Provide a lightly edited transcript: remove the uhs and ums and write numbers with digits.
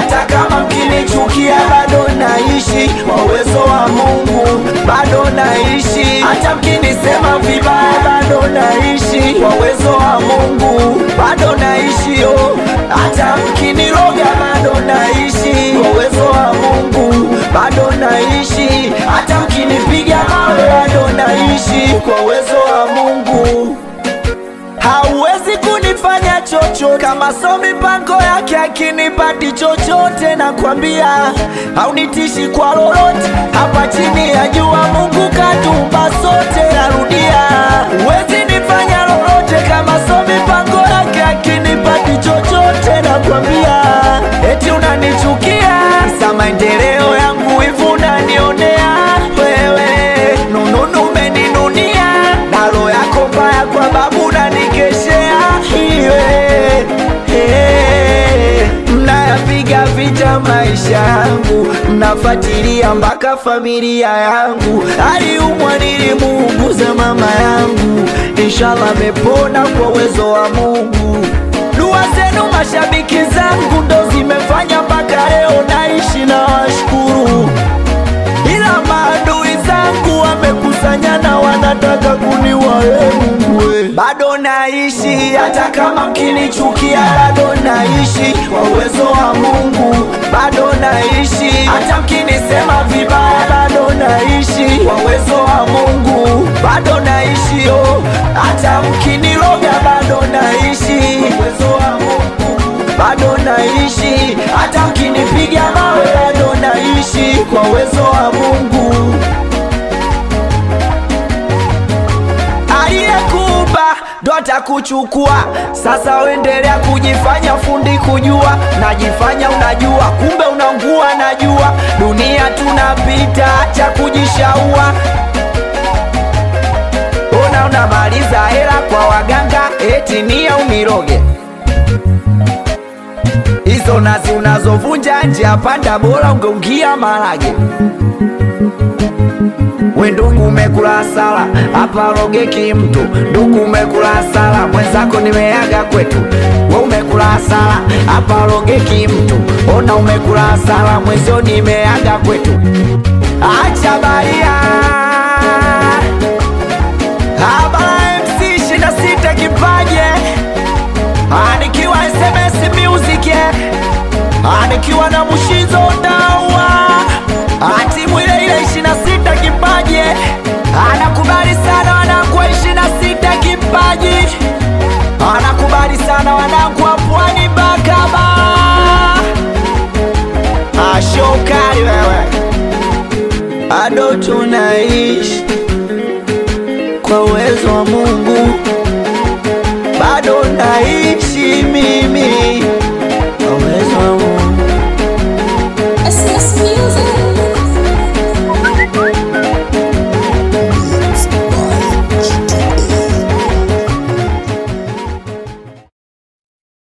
hata kama mkinichukia bado naishi kwa uwezo wa Mungu, bado naishi hata mkinisema vibaya bado naishi kwa uwezo wa Mungu, bado naishi hata mkiniroga bado naishi kwa uwezo wa Mungu, bado naishi hata mkinipiga mawe bado naishi kwa uwezo wa Mungu. Hauwezi kunifanya chochote kama so mipango yake akinipati chochote, nakwambia haunitishi kwa lolote. Hapa chini ya jua Mungu katumba sote, narudia huwezi nifanya lolote kama so mipango yake akinipati chochote, nakwambia eti unanichukia sa maendeleo yangu hivi unanionea wewe, nununu umeninunia na roho yako mbaya kwa babu nanikeshea hiwe. Mnayapiga vita maisha yangu, mnafuatilia mpaka familia yangu. Aliumwa nilimuuguza mama yangu, inshallah mepona kwa uwezo wa Mungu. Dua zenu mashabiki zangu ndo zimefanya mpaka leo naishi na washukuru, ila maadui zangu wamekusanyana wanataka kuniua. Mungu bado naishi hata kama mkinichukia, bado naishi kwa uwezo wa Mungu, bado naishi hata mkinisema vibaya, bado naishi kwa uwezo wa Mungu, bado naishi hata mkiniroga bado naishi kwa uwezo wa Mungu, bado naishi hata mkinipiga mawe bado naishi kwa uwezo wa Mungu. Aliyekuumba ndo atakuchukua, sasa uendelea kujifanya fundi kujua, najifanya unajua kumbe unaungua. Najua dunia tunapita, acha kujishaua. Unamaliza hela kwa waganga eti nia uniroge, hizo nazi unazovunja njia panda, bora ungeungia marage. We ndugu umekula sala, hapa rogeki mtu. Ndugu umekula sala, mwenzako nimeaga kwetu. We umekula sala, hapa rogeki mtu. Ona umekula sala, mwenzio nimeaga kwetu. Acha baria Habara MC 26 kipaje, anikiwa SMS Music, anikiwa na Mushizo Dawa, timu ile ile 26 kipaje, anakubali sana wanangu wa 26 kipaji, anakubali sana wanangu wa Pwani Bakaba. Ashokari wewe, ado tunaishi kwa uwezo wa Mungu, bado naishi mimi kwa uwezo wa Mungu. SMS Music.